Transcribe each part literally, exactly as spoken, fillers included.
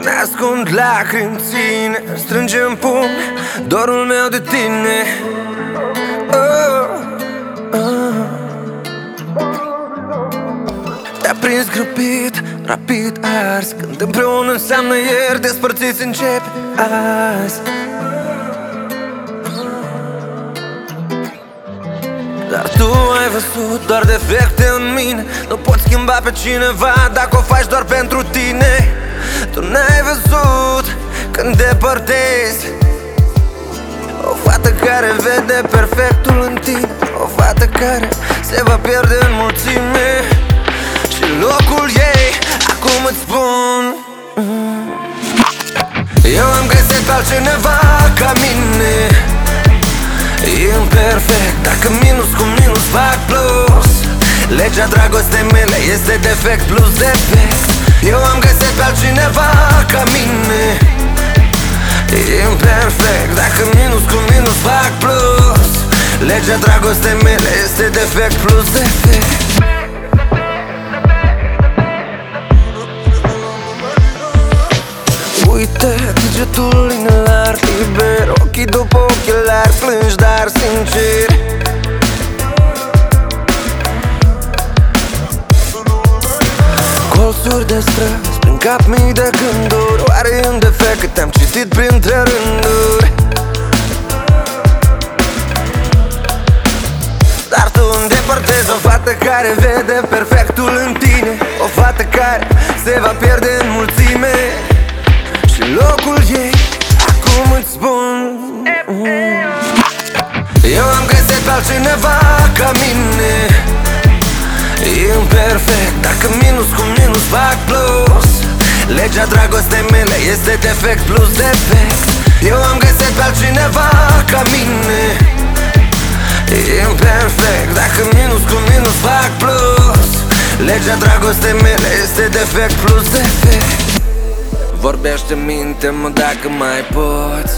n-ascund lacrimi în ține, strânge în pumn dorul meu de tine. oh, oh. Te-a prins grăbit, rapid ars, când împreună înseamnă ieri, despărțiți începe azi. Dar tu ai văzut doar defecte în mine. Nu poți schimba pe cineva dacă o faci doar pentru tine. Tu n-ai văzut când depărtezi o fată care vede perfectul în tine, o fată care se va pierde în mulțime. Și locul ei, acum îți spun, eu am găsit pe altcineva ca mine. Imperfect, dacă minus cu minus fac plus. Legea dragostei mele este defect plus defect. Eu am găsit pe altcineva ca mine. Imperfect, dacă minus cu minus fac plus. Legea dragostei mele este defect plus defect. Uite degetul inelar, liber, ochii după ochelari, plângi dar sincer. Colțuri de străzi, prin cap mii de gânduri. Oare e un defect că te-am citit printre rânduri? Dar tu îndepărtezi o fată care vede perfectul în tine, o fată care se va pierde în mulțime. Și locul ei, acum îți spun, eu am găsit pe altcineva ca mine. Imperfect, dacă minus cu minus fac plus. Legea dragostei mele este defect plus defect. Eu am găsit pe altcineva ca mine. Imperfect, dacă minus cu minus fac plus. Legea dragostei mele este defect plus defect. Vorbește, minte-mă dacă mai poți.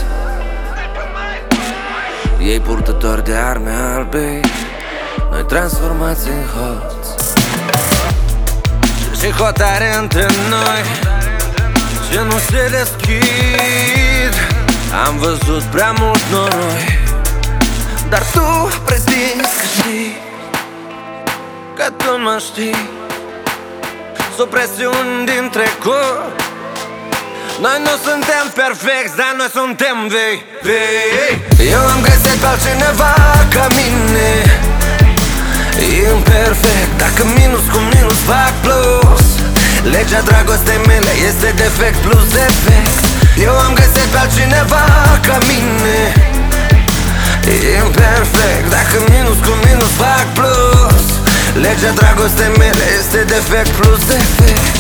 Ei purtători de arme albe, noi transformați în hoți. Și hotare între noi ce nu se deschid. Am văzut prea mult noroi, dar tu prezinți că știi, că tu mă știi. Supresiuni din trecut. Noi nu suntem perfecți, dar noi suntem vei, vei. Eu am găsit pe altcineva ca mine. Imperfect, dacă minus cu minus fac plus. Legea dragostei mele este defect plus defect. Eu am găsit pe altcineva ca mine. Imperfect, dacă minus cu minus fac plus. Legea dragostei mele este defect plus defect.